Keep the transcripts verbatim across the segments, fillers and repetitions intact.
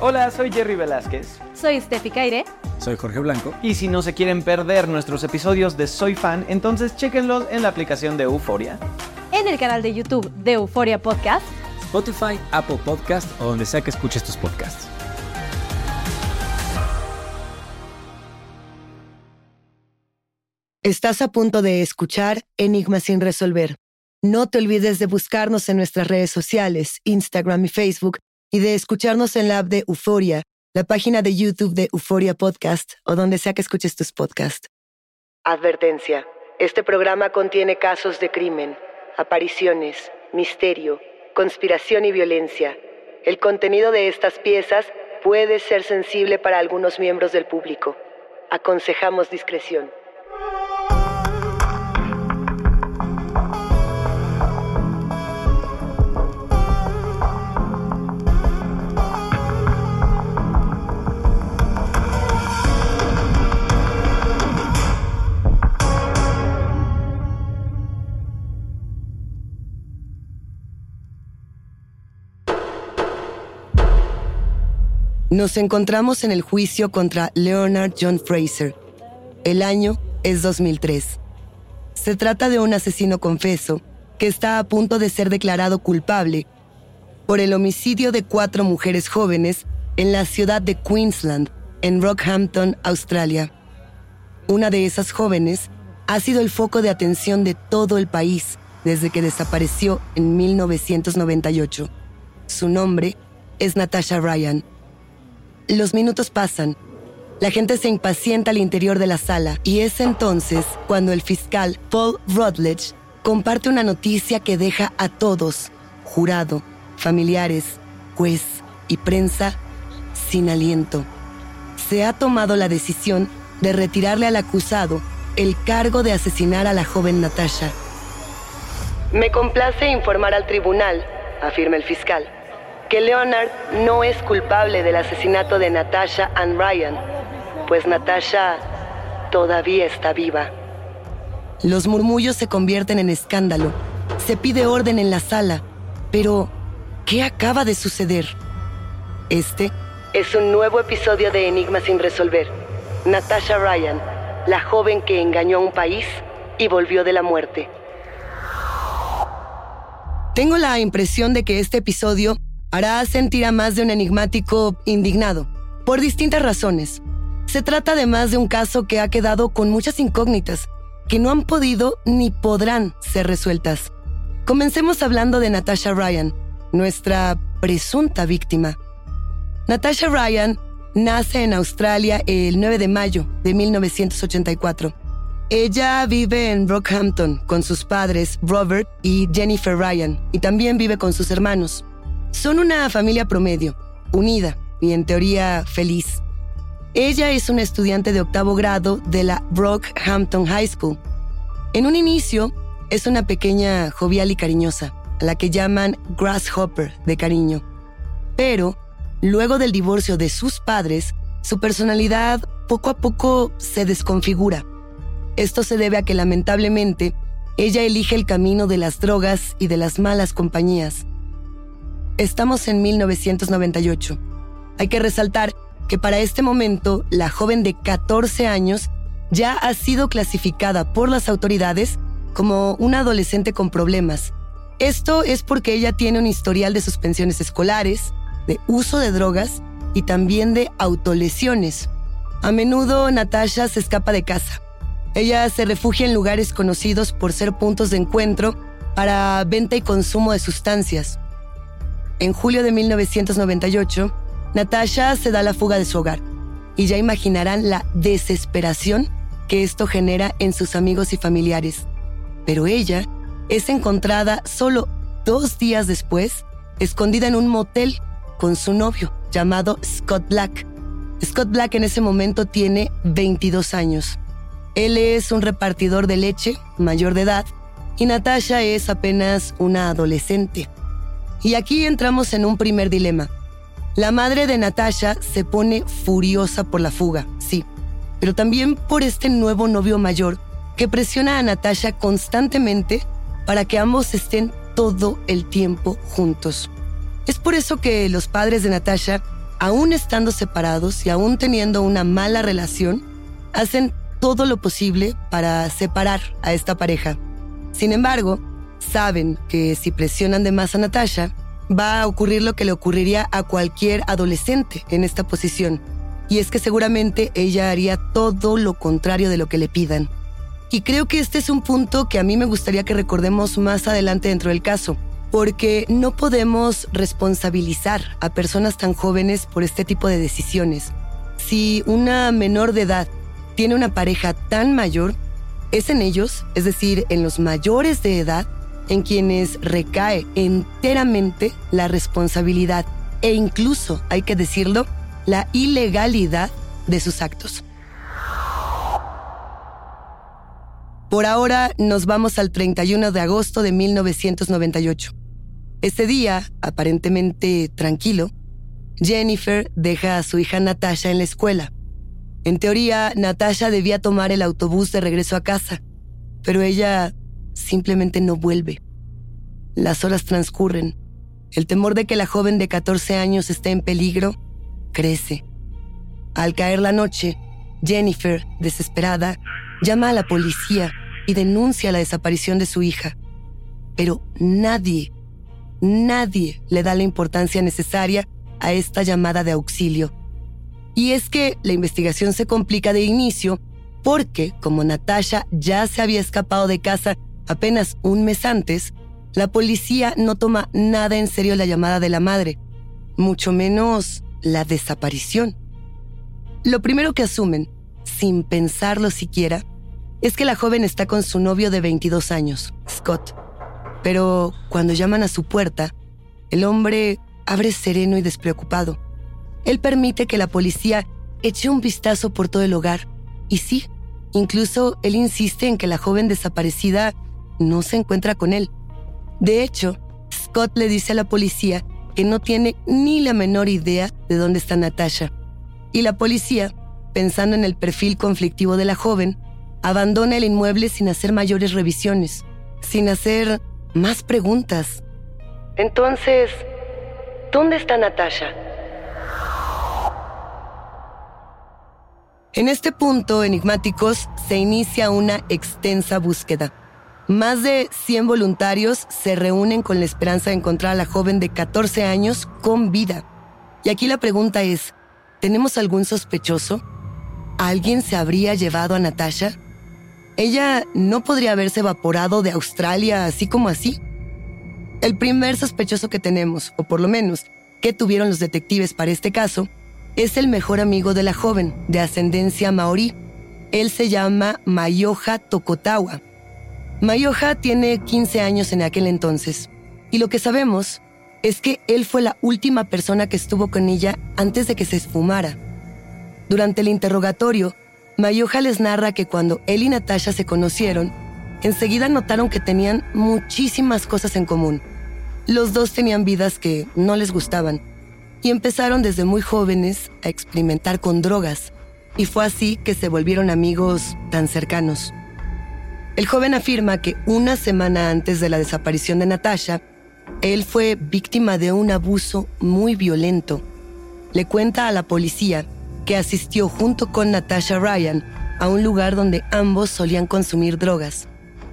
Hola, soy Jerry Velázquez. Soy Steffi Caire. Soy Jorge Blanco. Y si no se quieren perder nuestros episodios de Soy Fan, entonces chéquenlos en la aplicación de Euforia, en el canal de YouTube de Euforia Podcast, Spotify, Apple Podcast o donde sea que escuches tus podcasts. Estás a punto de escuchar Enigma sin resolver. No te olvides de buscarnos en nuestras redes sociales, Instagram y Facebook, y de escucharnos en la app de Euforia, la página de YouTube de Euforia Podcast o donde sea que escuches tus podcasts. Advertencia. Este programa contiene casos de crimen, apariciones, misterio, conspiración y violencia. El contenido de estas piezas puede ser sensible para algunos miembros del público. Aconsejamos discreción. Nos encontramos en el juicio contra Leonard John Fraser. El año es dos mil tres. Se trata de un asesino confeso que está a punto de ser declarado culpable por el homicidio de cuatro mujeres jóvenes en la ciudad de Queensland, en Rockhampton, Australia. Una de esas jóvenes ha sido el foco de atención de todo el país desde que desapareció en mil novecientos noventa y ocho. Su nombre es Natasha Ryan. Los minutos pasan. La gente se impacienta al interior de la sala y es entonces cuando el fiscal Paul Routledge comparte una noticia que deja a todos, jurado, familiares, juez y prensa, sin aliento. Se ha tomado la decisión de retirarle al acusado el cargo de asesinar a la joven Natasha. Me complace informar al tribunal, afirma el fiscal, que Leonard no es culpable del asesinato de Natasha Ann Ryan, pues Natasha todavía está viva. Los murmullos se convierten en escándalo. Se pide orden en la sala. Pero, ¿qué acaba de suceder? Este es un nuevo episodio de Enigma sin resolver. Natasha Ryan, la joven que engañó a un país y volvió de la muerte. Tengo la impresión de que este episodio hará sentir a más de un enigmático indignado, por distintas razones. Se trata además de un caso que ha quedado con muchas incógnitas, que no han podido ni podrán ser resueltas. Comencemos hablando de Natasha Ryan, nuestra presunta víctima. Natasha Ryan nace en Australia el nueve de mayo de mil novecientos ochenta y cuatro. Ella vive en Rockhampton con sus padres Robert y Jennifer Ryan, y también vive con sus hermanos. Son una familia promedio, unida y en teoría feliz. Ella es una estudiante de octavo grado de la Rockhampton High School. En un inicio, es una pequeña jovial y cariñosa, a la que llaman Grasshopper de cariño. Pero, luego del divorcio de sus padres, su personalidad poco a poco se desconfigura. Esto se debe a que lamentablemente, ella elige el camino de las drogas y de las malas compañías. Estamos en mil novecientos noventa y ocho. Hay que resaltar que para este momento, la joven de catorce años ya ha sido clasificada por las autoridades como una adolescente con problemas. Esto es porque ella tiene un historial de suspensiones escolares, de uso de drogas y también de autolesiones. A menudo, Natasha se escapa de casa. Ella se refugia en lugares conocidos por ser puntos de encuentro para venta y consumo de sustancias. En julio de mil novecientos noventa y ocho, Natasha se da la fuga de su hogar, y ya imaginarán la desesperación que esto genera en sus amigos y familiares. Pero ella es encontrada solo dos días después, escondida en un motel con su novio, llamado Scott Black. Scott Black en ese momento tiene veintidós años. Él es un repartidor de leche, mayor de edad, y Natasha es apenas una adolescente. Y aquí entramos en un primer dilema. La madre de Natasha se pone furiosa por la fuga, sí, pero también por este nuevo novio mayor que presiona a Natasha constantemente para que ambos estén todo el tiempo juntos. Es por eso que los padres de Natasha aún estando separados y aún teniendo una mala relación, hacen todo lo posible para separar a esta pareja. Sin embargo, saben que si presionan de más a Natasha, va a ocurrir lo que le ocurriría a cualquier adolescente en esta posición. Y es que seguramente ella haría todo lo contrario de lo que le pidan. Y creo que este es un punto que a mí me gustaría que recordemos más adelante dentro del caso, porque no podemos responsabilizar a personas tan jóvenes por este tipo de decisiones. Si una menor de edad tiene una pareja tan mayor, es en ellos, es decir, en los mayores de edad, en quienes recae enteramente la responsabilidad e incluso, hay que decirlo, la ilegalidad de sus actos. Por ahora nos vamos al treinta y uno de agosto de mil novecientos noventa y ocho. Este día, aparentemente tranquilo, Jennifer deja a su hija Natasha en la escuela. En teoría, Natasha debía tomar el autobús de regreso a casa, pero ella simplemente no vuelve. Las horas transcurren. El temor de que la joven de catorce años esté en peligro crece. Al caer la noche, Jennifer, desesperada, llama a la policía y denuncia la desaparición de su hija. Pero nadie, nadie le da la importancia necesaria a esta llamada de auxilio. Y es que la investigación se complica de inicio porque, como Natasha ya se había escapado de casa apenas un mes antes, la policía no toma nada en serio la llamada de la madre, mucho menos la desaparición. Lo primero que asumen, sin pensarlo siquiera, es que la joven está con su novio de veintidós años, Scott. Pero cuando llaman a su puerta, el hombre abre sereno y despreocupado. Él permite que la policía eche un vistazo por todo el hogar. Y sí, incluso él insiste en que la joven desaparecida no se encuentra con él. De hecho, Scott le dice a la policía que no tiene ni la menor idea de dónde está Natasha. Y la policía, pensando en el perfil conflictivo de la joven, abandona el inmueble sin hacer mayores revisiones, sin hacer más preguntas. Entonces, ¿dónde está Natasha? En este punto, enigmáticos, se inicia una extensa búsqueda. Más de cien voluntarios se reúnen con la esperanza de encontrar a la joven de catorce años con vida. Y aquí la pregunta es, ¿tenemos algún sospechoso? ¿Alguien se habría llevado a Natasha? ¿Ella no podría haberse evaporado de Australia así como así? El primer sospechoso que tenemos, o por lo menos que tuvieron los detectives para este caso, es el mejor amigo de la joven, de ascendencia maorí. Él se llama Mayoja Tokotawa. Mayoja tiene quince años en aquel entonces, y lo que sabemos es que él fue la última persona que estuvo con ella antes de que se esfumara. Durante el interrogatorio, Mayoja les narra que cuando él y Natasha se conocieron, enseguida notaron que tenían muchísimas cosas en común. Los dos tenían vidas que no les gustaban, y empezaron desde muy jóvenes a experimentar con drogas, y fue así que se volvieron amigos tan cercanos. El joven afirma que una semana antes de la desaparición de Natasha, él fue víctima de un abuso muy violento. Le cuenta a la policía que asistió junto con Natasha Ryan a un lugar donde ambos solían consumir drogas.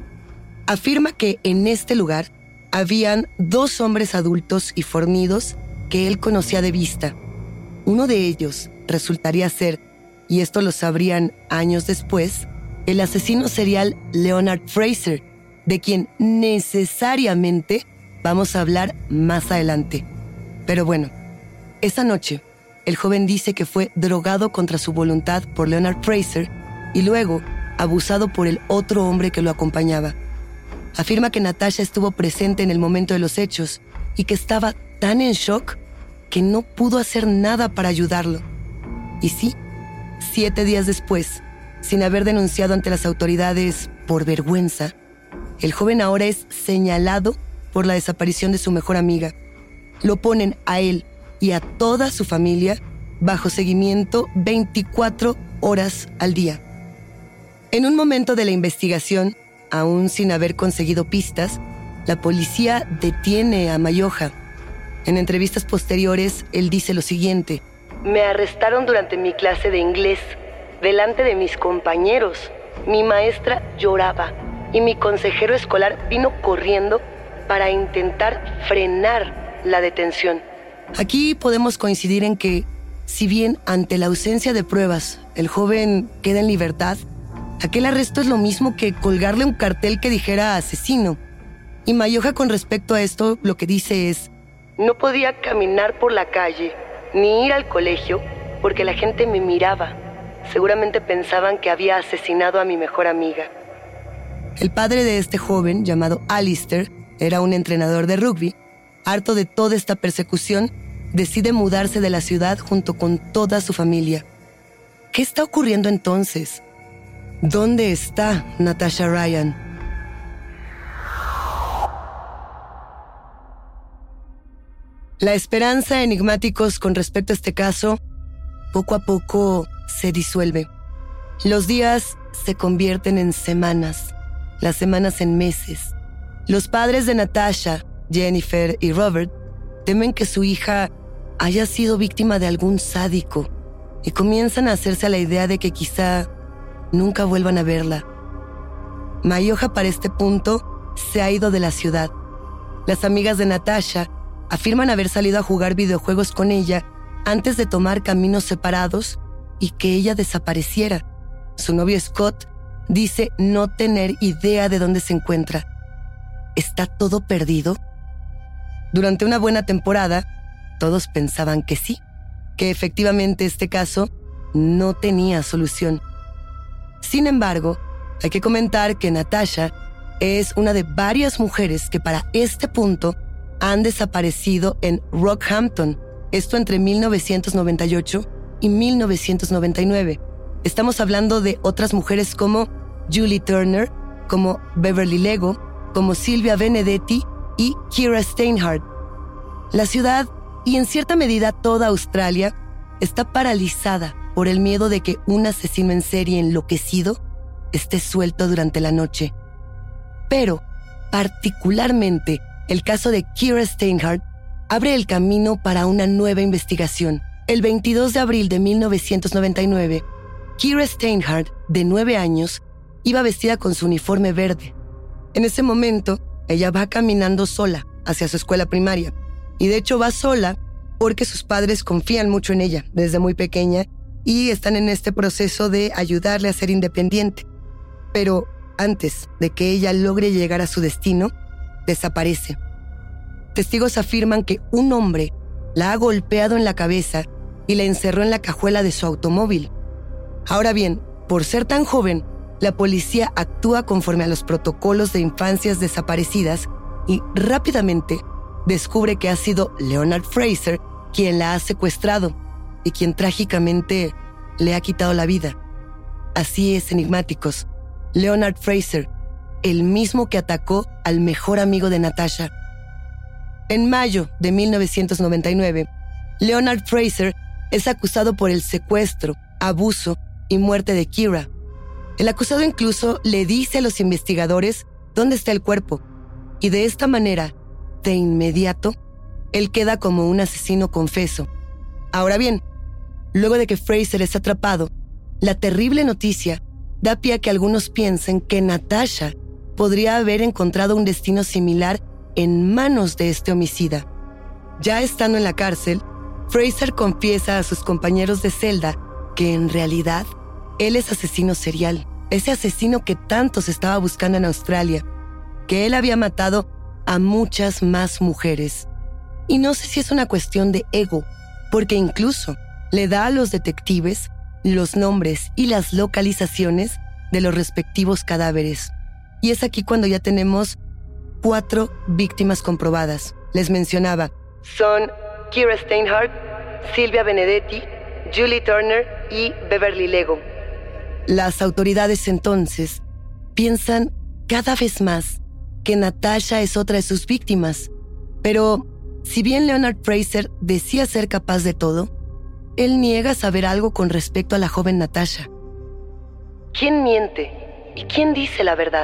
Afirma que en este lugar habían dos hombres adultos y fornidos que él conocía de vista. Uno de ellos resultaría ser, y esto lo sabrían años después, el asesino serial Leonard Fraser, de quien necesariamente vamos a hablar más adelante. Pero bueno, esa noche, el joven dice que fue drogado contra su voluntad por Leonard Fraser y luego abusado por el otro hombre que lo acompañaba. Afirma que Natasha estuvo presente en el momento de los hechos y que estaba tan en shock que no pudo hacer nada para ayudarlo. Y sí, siete días después, sin haber denunciado ante las autoridades por vergüenza, el joven ahora es señalado por la desaparición de su mejor amiga. Lo ponen a él y a toda su familia bajo seguimiento veinticuatro horas al día. En un momento de la investigación, aún sin haber conseguido pistas, la policía detiene a Mayoja. En entrevistas posteriores, él dice lo siguiente, Me arrestaron durante mi clase de inglés, delante de mis compañeros. Mi maestra lloraba y mi consejero escolar vino corriendo para intentar frenar la detención. Aquí podemos coincidir en que, si bien ante la ausencia de pruebas el joven queda en libertad, aquel arresto es lo mismo que colgarle un cartel que dijera asesino. Y Mayoja, con respecto a esto, lo que dice es: no podía caminar por la calle ni ir al colegio porque la gente me miraba. Seguramente pensaban que había asesinado a mi mejor amiga. El padre de este joven, llamado Alistair, era un entrenador de rugby. Harto de toda esta persecución, decide mudarse de la ciudad junto con toda su familia. ¿Qué está ocurriendo entonces? ¿Dónde está Natasha Ryan? La esperanza, enigmáticos, con respecto a este caso, poco a poco se disuelve. Los días se convierten en semanas, las semanas en meses. Los padres de Natasha, Jennifer y Robert, temen que su hija haya sido víctima de algún sádico y comienzan a hacerse a la idea de que quizá nunca vuelvan a verla. Mayoja, para este punto, se ha ido de la ciudad. Las amigas de Natasha afirman haber salido a jugar videojuegos con ella antes de tomar caminos separados y que ella desapareciera. Su novio Scott dice no tener idea de dónde se encuentra. ¿Está todo perdido? Durante una buena temporada, todos pensaban que sí, que efectivamente este caso no tenía solución. Sin embargo, hay que comentar que Natasha es una de varias mujeres que para este punto han desaparecido en Rockhampton, esto entre mil novecientos noventa y ocho y mil novecientos noventa y nueve. Estamos hablando de otras mujeres como Julie Turner, como Beverly Lego, como Sylvia Benedetti y Kira Steinhardt. La ciudad, y en cierta medida toda Australia, está paralizada por el miedo de que un asesino en serie enloquecido esté suelto durante la noche. Pero, particularmente, el caso de Kira Steinhardt abre el camino para una nueva investigación. El veintidós de abril de mil novecientos noventa y nueve, Kira Steinhardt, de nueve años, iba vestida con su uniforme verde. En ese momento, ella va caminando sola hacia su escuela primaria. Y de hecho va sola porque sus padres confían mucho en ella desde muy pequeña y están en este proceso de ayudarle a ser independiente. Pero antes de que ella logre llegar a su destino, desaparece. Testigos afirman que un hombre la ha golpeado en la cabeza y la encerró en la cajuela de su automóvil. Ahora bien, por ser tan joven, la policía actúa conforme a los protocolos de infancias desaparecidas y rápidamente descubre que ha sido Leonard Fraser quien la ha secuestrado y quien trágicamente le ha quitado la vida. Así es, enigmáticos. Leonard Fraser, el mismo que atacó al mejor amigo de Natasha. En mayo de mil novecientos noventa y nueve, Leonard Fraser es acusado por el secuestro, abuso y muerte de Kira. El acusado incluso le dice a los investigadores dónde está el cuerpo, y de esta manera, de inmediato, él queda como un asesino confeso. Ahora bien, luego de que Fraser es atrapado, la terrible noticia da pie a que algunos piensen que Natasha podría haber encontrado un destino similar en manos de este homicida. Ya estando en la cárcel, Fraser confiesa a sus compañeros de celda que en realidad él es asesino serial, ese asesino que tanto se estaba buscando en Australia, que él había matado a muchas más mujeres. Y no sé si es una cuestión de ego, porque incluso le da a los detectives los nombres y las localizaciones de los respectivos cadáveres. Y es aquí cuando ya tenemos cuatro víctimas comprobadas. Les mencionaba, son Kira Steinhardt, Sylvia Benedetti, Julie Turner y Beverly Lego. Las autoridades entonces piensan cada vez más que Natasha es otra de sus víctimas. Pero si bien Leonard Fraser decía ser capaz de todo, él niega saber algo con respecto a la joven Natasha. ¿Quién miente y quién dice la verdad?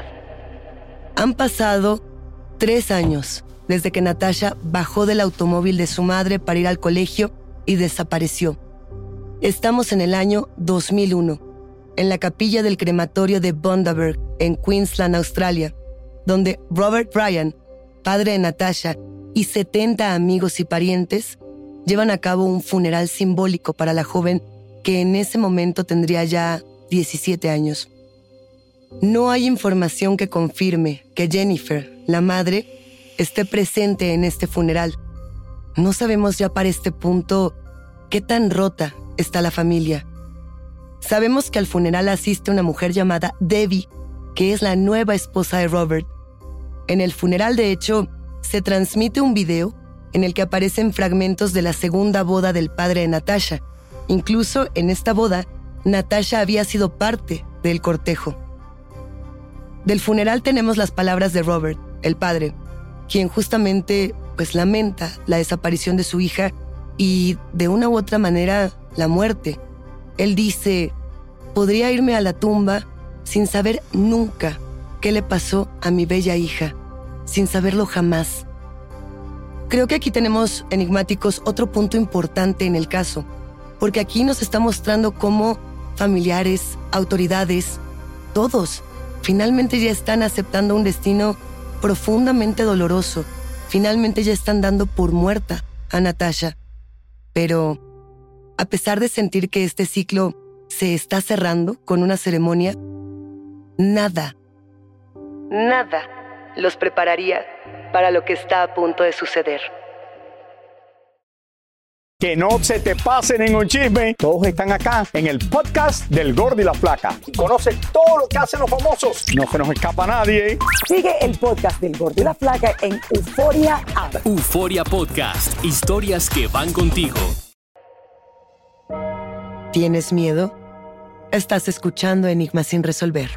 Han pasado tres años desde que Natasha bajó del automóvil de su madre para ir al colegio y desapareció. Estamos en el año dos mil uno, en la capilla del crematorio de Bundaberg, en Queensland, Australia, donde Robert Ryan, padre de Natasha, y setenta amigos y parientes llevan a cabo un funeral simbólico para la joven que en ese momento tendría ya diecisiete años. No hay información que confirme que Jennifer, la madre, esté presente en este funeral. No sabemos ya para este punto qué tan rota está la familia. Sabemos que al funeral asiste una mujer llamada Debbie, que es la nueva esposa de Robert. En el funeral, de hecho, se transmite un video en el que aparecen fragmentos de la segunda boda del padre de Natasha. Incluso en esta boda, Natasha había sido parte del cortejo. Del funeral tenemos las palabras de Robert, el padre, quien justamente pues lamenta la desaparición de su hija y de una u otra manera la muerte. Él dice: podría irme a la tumba sin saber nunca qué le pasó a mi bella hija, sin saberlo jamás. Creo que aquí tenemos, enigmáticos, otro punto importante en el caso, porque aquí nos está mostrando cómo familiares, autoridades, todos, finalmente ya están aceptando un destino profundamente doloroso. Finalmente ya están dando por muerta a Natasha. Pero, a pesar de sentir que este ciclo se está cerrando con una ceremonia, nada, nada los prepararía para lo que está a punto de suceder. Que no se te pasen en un chisme. Todos están acá en el podcast del Gordo y la Flaca. Conoce todo lo que hacen los famosos. No se nos escapa nadie. Sigue el podcast del Gordo y la Flaca en Euforia App. Euforia Podcast. Historias que van contigo. ¿Tienes miedo? Estás escuchando Enigmas sin resolver.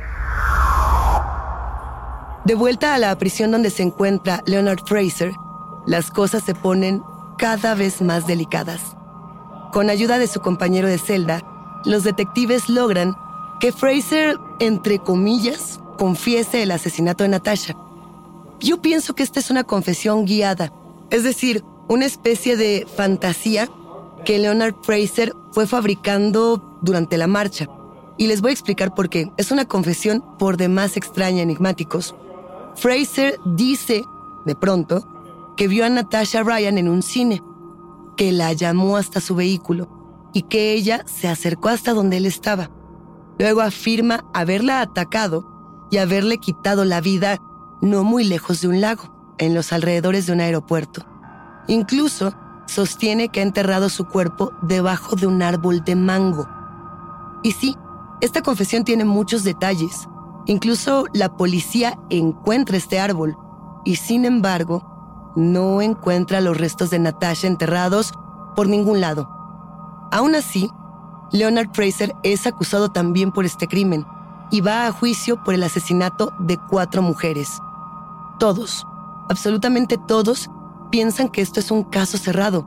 De vuelta a la prisión donde se encuentra Leonard Fraser, las cosas se ponen cada vez más delicadas. Con ayuda de su compañero de celda, los detectives logran que Fraser, entre comillas, confiese el asesinato de Natasha. Yo pienso que esta es una confesión guiada, es decir, una especie de fantasía que Leonard Fraser fue fabricando durante la marcha. Y les voy a explicar por qué. Es una confesión por demás extraña, enigmáticos. Fraser dice, de pronto, que vio a Natasha Ryan en un cine, que la llamó hasta su vehículo y que ella se acercó hasta donde él estaba. Luego afirma haberla atacado y haberle quitado la vida no muy lejos de un lago, en los alrededores de un aeropuerto. Incluso sostiene que ha enterrado su cuerpo debajo de un árbol de mango. Y sí, esta confesión tiene muchos detalles. Incluso la policía encuentra este árbol y, sin embargo, no encuentra los restos de Natasha enterrados por ningún lado. Aún así, Leonard Fraser es acusado también por este crimen y va a juicio por el asesinato de cuatro mujeres. Todos, absolutamente todos, piensan que esto es un caso cerrado.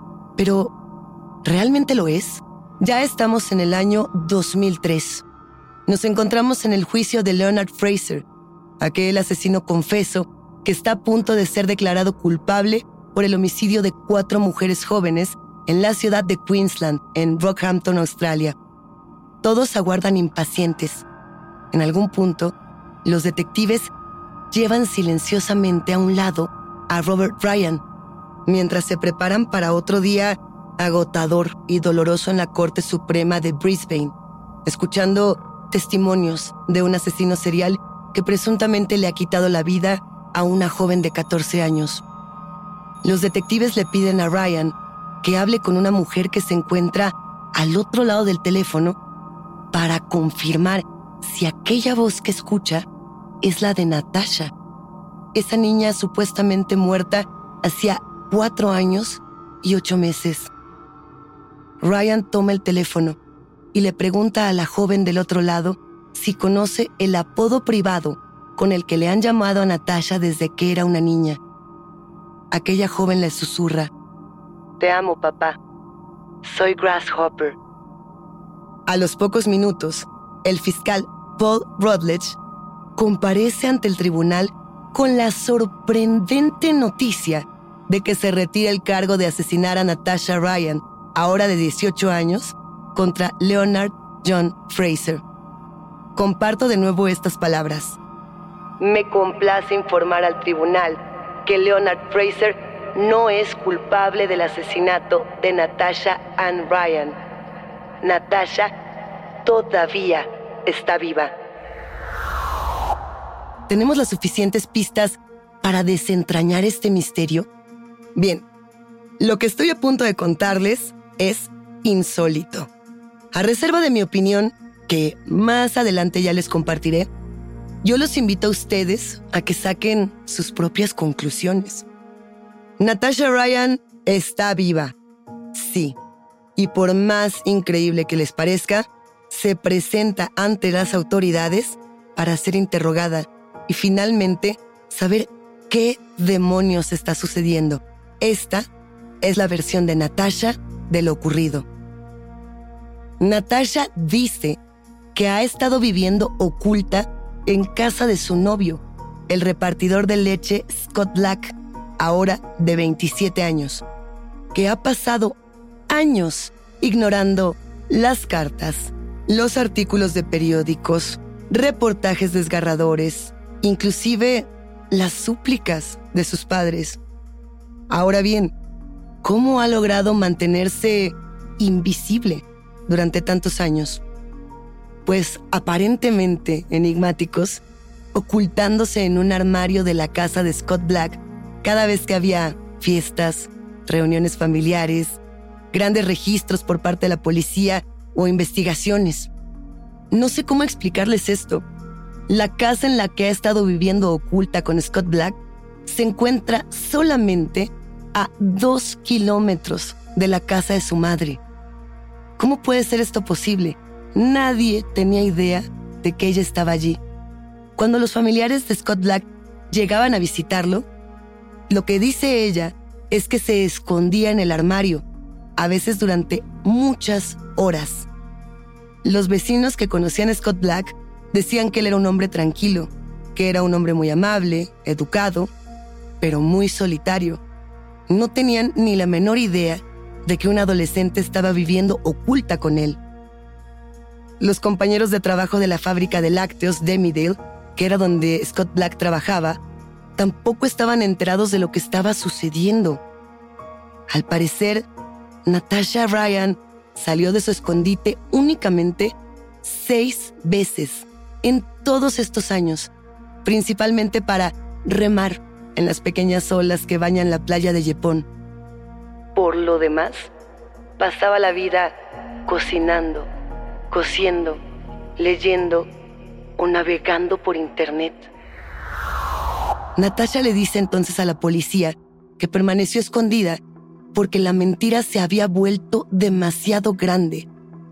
Pero, ¿realmente lo es? Ya estamos en el año dos mil tres. Nos encontramos en el juicio de Leonard Fraser, aquel asesino confeso que está a punto de ser declarado culpable por el homicidio de cuatro mujeres jóvenes en la ciudad de Queensland, en Rockhampton, Australia. Todos aguardan impacientes. En algún punto, los detectives llevan silenciosamente a un lado a Robert Ryan, mientras se preparan para otro día agotador y doloroso en la Corte Suprema de Brisbane, escuchando testimonios de un asesino serial que presuntamente le ha quitado la vida a una joven de catorce años. Los detectives le piden a Ryan que hable con una mujer que se encuentra al otro lado del teléfono para confirmar si aquella voz que escucha es la de Natasha, esa niña supuestamente muerta hacía cuatro años y ocho meses. Ryan toma el teléfono y le pregunta a la joven del otro lado si conoce el apodo privado con el que le han llamado a Natasha desde que era una niña. Aquella joven le susurra: «Te amo, papá. Soy Grasshopper». A los pocos minutos, el fiscal Paul Routledge comparece ante el tribunal con la sorprendente noticia de que se retira el cargo de asesinar a Natasha Ryan, ahora de dieciocho años, contra Leonard John Fraser. Comparto de nuevo estas palabras. Me complace informar al tribunal que Leonard Fraser no es culpable del asesinato de Natasha Ann Ryan. Natasha todavía está viva. ¿Tenemos las suficientes pistas para desentrañar este misterio? Bien, lo que estoy a punto de contarles es insólito. A reserva de mi opinión, que más adelante ya les compartiré, yo los invito a ustedes a que saquen sus propias conclusiones. Natasha Ryan está viva, sí. Y por más increíble que les parezca, se presenta ante las autoridades para ser interrogada y finalmente saber qué demonios está sucediendo. Esta es la versión de Natasha de lo ocurrido. Natasha dice que ha estado viviendo oculta en casa de su novio, el repartidor de leche Scott Black, ahora de veintisiete años, que ha pasado años ignorando las cartas, los artículos de periódicos, reportajes desgarradores, inclusive las súplicas de sus padres. Ahora bien, ¿cómo ha logrado mantenerse invisible durante tantos años? Pues aparentemente enigmáticos, ocultándose en un armario de la casa de Scott Black cada vez que había fiestas, reuniones familiares, grandes registros por parte de la policía o investigaciones. No sé cómo explicarles esto. La casa en la que ha estado viviendo oculta con Scott Black se encuentra solamente a dos kilómetros de la casa de su madre. ¿Cómo puede ser esto posible? Nadie tenía idea de que ella estaba allí. Cuando los familiares de Scott Black llegaban a visitarlo, lo que dice ella es que se escondía en el armario, a veces durante muchas horas. Los vecinos que conocían a Scott Black decían que él era un hombre tranquilo, que era un hombre muy amable, educado, pero muy solitario. No tenían ni la menor idea de que una adolescente estaba viviendo oculta con él. Los compañeros de trabajo de la fábrica de lácteos Demidale, que era donde Scott Black trabajaba, tampoco estaban enterados de lo que estaba sucediendo. Al parecer, Natasha Ryan salió de su escondite únicamente seis veces en todos estos años, principalmente para remar en las pequeñas olas que bañan la playa de Yepón. Por lo demás, pasaba la vida cocinando, cosiendo, leyendo o navegando por internet. Natasha le dice entonces a la policía que permaneció escondida porque la mentira se había vuelto demasiado grande.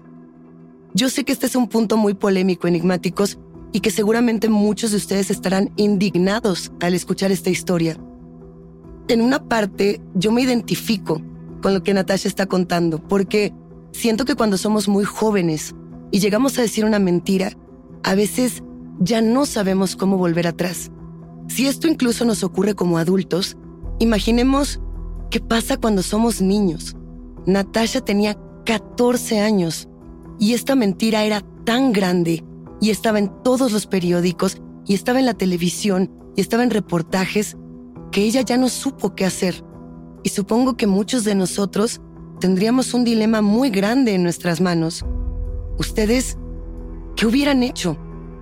Yo sé que este es un punto muy polémico, enigmáticos, y que seguramente muchos de ustedes estarán indignados al escuchar esta historia. En una parte, yo me identifico con lo que Natasha está contando, porque siento que cuando somos muy jóvenes y llegamos a decir una mentira, a veces ya no sabemos cómo volver atrás. Si esto incluso nos ocurre como adultos, imaginemos qué pasa cuando somos niños. Natasha tenía catorce años y esta mentira era tan grande y estaba en todos los periódicos y estaba en la televisión y estaba en reportajes que ella ya no supo qué hacer. Y supongo que muchos de nosotros tendríamos un dilema muy grande en nuestras manos. ¿Ustedes qué hubieran hecho?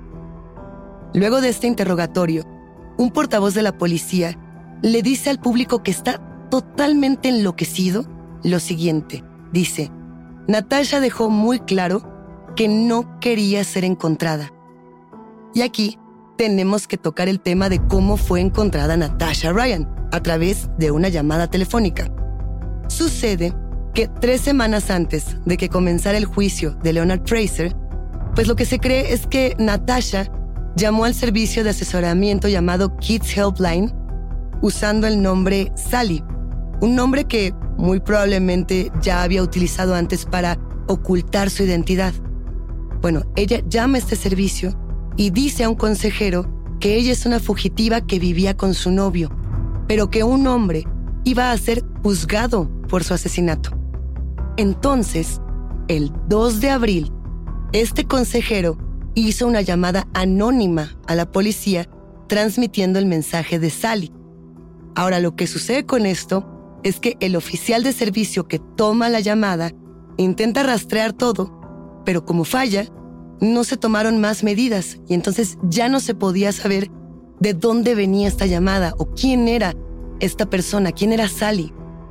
Luego de este interrogatorio, un portavoz de la policía le dice al público que está totalmente enloquecido lo siguiente. Dice, Natasha dejó muy claro que no quería ser encontrada. Y aquí tenemos que tocar el tema de cómo fue encontrada Natasha Ryan a través de una llamada telefónica. Sucede que tres semanas antes de que comenzara el juicio de Leonard Fraser, pues lo que se cree es que Natasha llamó al servicio de asesoramiento llamado Kids Helpline usando el nombre Sally, un nombre que muy probablemente ya había utilizado antes para ocultar su identidad. Bueno, ella llama a este servicio y dice a un consejero que ella es una fugitiva que vivía con su novio, pero que un hombre iba a ser juzgado por su asesinato. Entonces, el dos de abril, este consejero hizo una llamada anónima a la policía transmitiendo el mensaje de Sally. Ahora, lo que sucede con esto es que el oficial de servicio que toma la llamada intenta rastrear todo, pero como falla, no se tomaron más medidas y entonces ya no se podía saber de dónde venía esta llamada o quién era esta persona, quién era Sally.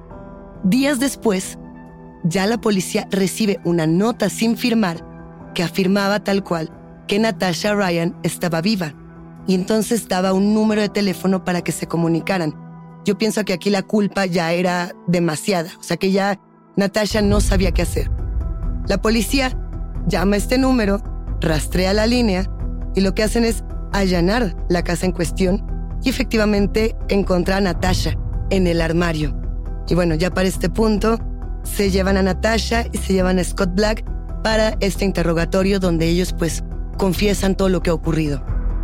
Días después, ya la policía recibe una nota sin firmar que afirmaba tal cual que Natasha Ryan estaba viva y entonces daba un número de teléfono para que se comunicaran. Yo pienso que aquí la culpa ya era demasiada, o sea que ya Natasha no sabía qué hacer. La policía llama a este número, rastrea la línea y lo que hacen es allanar la casa en cuestión y efectivamente encontrar a Natasha en el armario. Y bueno, ya para este punto se llevan a Natasha y se llevan a Scott Black para este interrogatorio donde ellos pues confiesan todo lo que ha ocurrido.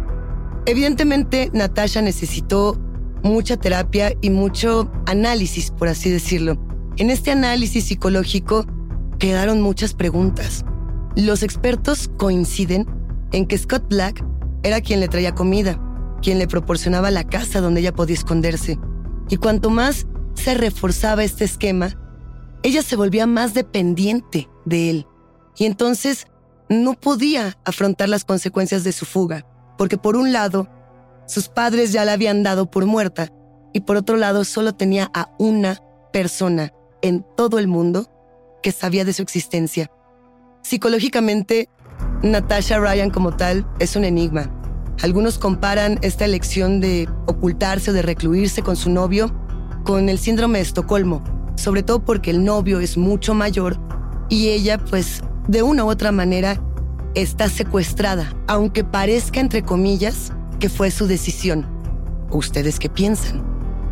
Evidentemente Natasha necesitó mucha terapia y mucho análisis, por así decirlo. En este análisis psicológico quedaron muchas preguntas. Los expertos coinciden en que Scott Black era quien le traía comida, quien le proporcionaba la casa donde ella podía esconderse. Y cuanto más se reforzaba este esquema, ella se volvía más dependiente de él. Y entonces no podía afrontar las consecuencias de su fuga, porque por un lado, sus padres ya la habían dado por muerta y por otro lado solo tenía a una persona en todo el mundo que sabía de su existencia. Psicológicamente, Natasha Ryan como tal es un enigma. Algunos comparan esta elección de ocultarse o de recluirse con su novio con el síndrome de Estocolmo, sobre todo porque el novio es mucho mayor y ella, pues, de una u otra manera está secuestrada, aunque parezca, entre comillas, que fue su decisión. ¿Ustedes qué piensan?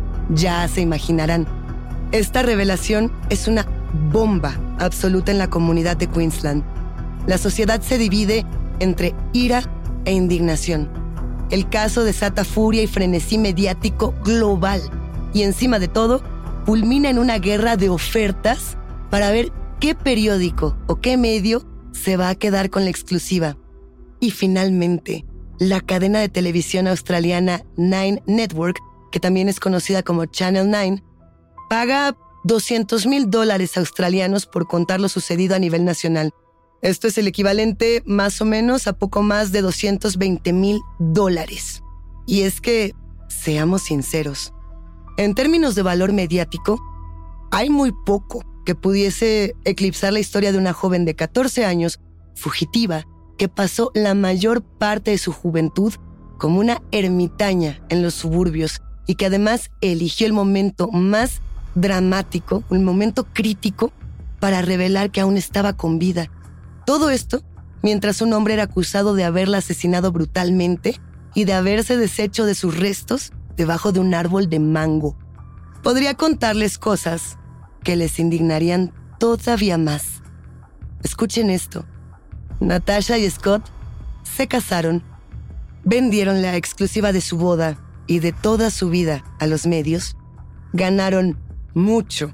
Ya se imaginarán. Esta revelación es una bomba absoluta en la comunidad de Queensland. La sociedad se divide entre ira e indignación. El caso desata furia y frenesí mediático global y encima de todo, culmina en una guerra de ofertas para ver qué periódico o qué medio se va a quedar con la exclusiva. Y finalmente, la cadena de televisión australiana Nine Network, que también es conocida como Channel nueve, paga doscientos mil dólares australianos por contar lo sucedido a nivel nacional. Esto es el equivalente más o menos a poco más de doscientos veinte mil dólares. Y es que, seamos sinceros, en términos de valor mediático, hay muy poco que pudiese eclipsar la historia de una joven de catorce años, fugitiva, que pasó la mayor parte de su juventud como una ermitaña en los suburbios y que además eligió el momento más dramático, un momento crítico, para revelar que aún estaba con vida. Todo esto mientras un hombre era acusado de haberla asesinado brutalmente y de haberse deshecho de sus restos debajo de un árbol de mango. Podría contarles cosas que les indignarían todavía más. Escuchen esto. Natasha y Scott se casaron, vendieron la exclusiva de su boda y de toda su vida a los medios, ganaron mucho,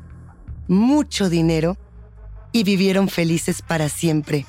mucho dinero y vivieron felices para siempre.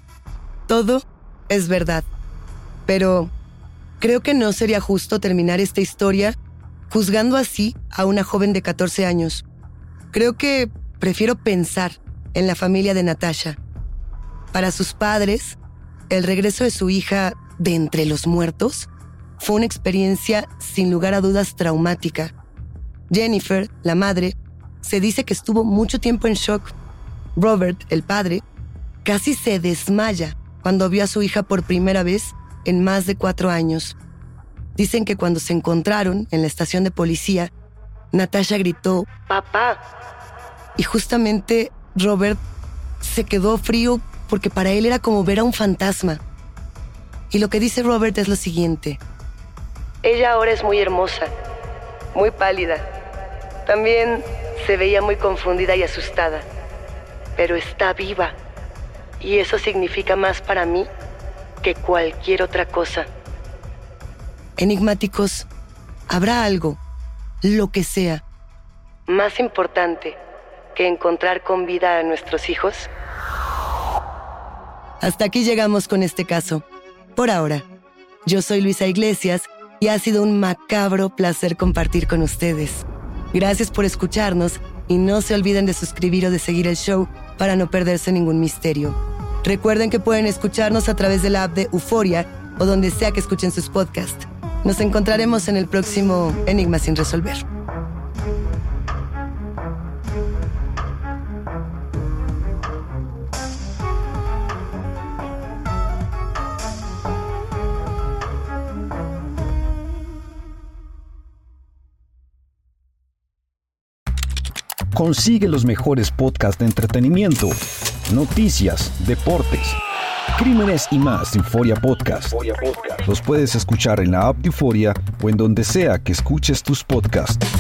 Todo es verdad, pero creo que no sería justo terminar esta historia juzgando así a una joven de catorce años. Creo que prefiero pensar en la familia de Natasha. Para sus padres, el regreso de su hija de entre los muertos fue una experiencia sin lugar a dudas traumática. Jennifer, la madre, se dice que estuvo mucho tiempo en shock. Robert, el padre, casi se desmaya cuando vio a su hija por primera vez en más de cuatro años. Dicen que cuando se encontraron en la estación de policía, Natasha gritó «¡Papá!». Y justamente Robert se quedó frío porque para él era como ver a un fantasma. Y lo que dice Robert es lo siguiente: «Ella ahora es muy hermosa, muy pálida. También se veía muy confundida y asustada, pero está viva. Y eso significa más para mí que cualquier otra cosa». Enigmáticos, ¿habrá algo, lo que sea, más importante que encontrar con vida a nuestros hijos? Hasta aquí llegamos con este caso. Por ahora, yo soy Luisa Iglesias y ha sido un macabro placer compartir con ustedes. Gracias por escucharnos y no se olviden de suscribir o de seguir el show para no perderse ningún misterio. Recuerden que pueden escucharnos a través de la app de Euforia o donde sea que escuchen sus podcasts. Nos encontraremos en el próximo Enigma sin resolver. Consigue los mejores podcasts de entretenimiento, noticias, deportes, crímenes y más en Euforia Podcast. Los puedes escuchar en la app de Euforia o en donde sea que escuches tus podcasts.